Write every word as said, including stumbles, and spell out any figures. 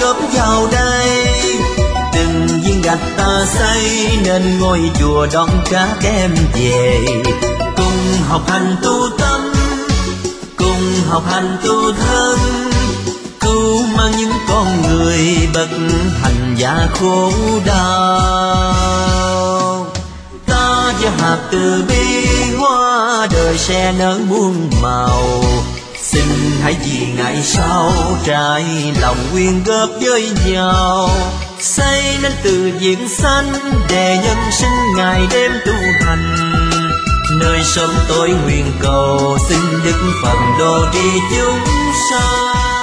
góp vào đây. Từng viên gạch ta xây nên ngôi chùa đón các em về. Cùng học hành tu tâm, cùng học hành tu thân, cứu mang những con người bất hạnh và khổ đau. Ta gieo hạt từ bi, hoa đời sẽ nở muôn màu. Xin hãy vì ngày sau trải lòng quyên góp với nhau, xây nên từ diện xanh để nhân sinh ngày đêm tu hành. Nơi sớm tối nguyện cầu xin đức phần độ đi chúng sanh.